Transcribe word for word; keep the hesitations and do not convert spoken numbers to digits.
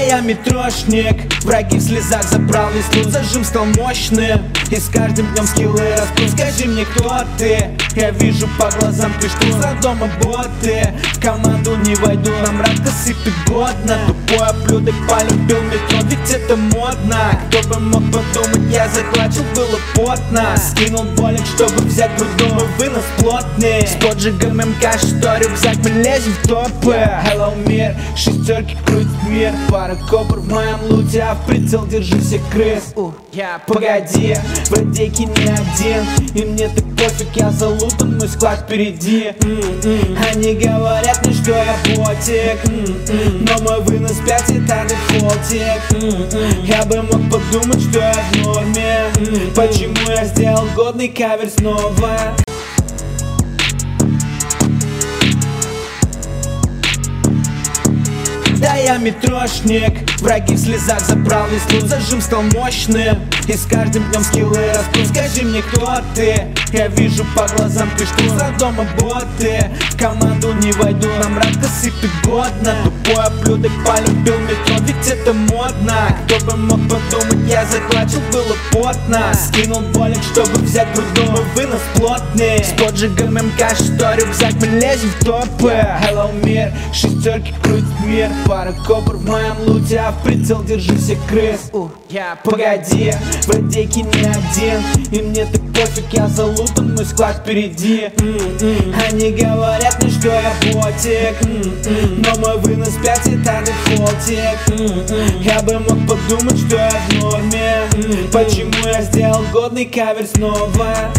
я метрошник, враги в слезах забрал весь лут. Зажим стал мощным, и с каждым днем скиллы растут. Скажи мне, кто ты? Я вижу по глазам, ты что за дома боты. В команду не войду, нам ратка сыпет годно. Тупое блюдо полюбил метро, ведь это модно. Кто бы мог подумать, я захватил, было потно. Скинул болик, чтобы взять грудной вынос плотный. С поджигом МК, что рюкзак, мы лезем в топы. Hello, мир, шестерки крутит мир. Пара копр в моем луте, а в прицел держи всех крыс. Я погоди, в радейке не один, и мне так пофиг, я залутан, мой склад впереди. Они говорят мне, что я ботик, но мой вынос пять это дефолтик. Я бы мог подумать, что я в норме. Почему я сделал годный кавер снова? Да я метрошник, враги в слезах забрал весь лут. Зажим стал мощным, и с каждым днем скиллы растут. Скажи мне, кто ты? Я вижу по глазам, ты что за дома боты. В команду не войду, нам ратка сыпет годно. Тупое блюдо полюбил метро, ведь это модно. Кто бы мог подумать, я захватил, было потно. Скинул болик, чтобы взять грудной вынос плотный. С поджигом МК, что рюкзак, мы лезем в топы. Hello, мир, шестерки крутит мир. Пара копр в моем луте, а в прицел держи всех крыс. Я погоди, в радейке не один, и мне так пофиг, я залутан, мой склад впереди. Они говорят мне, что я ботик, но мой вынос пять это дефолтик. Я бы мог подумать, что я в норме. Почему я сделал годный кавер снова?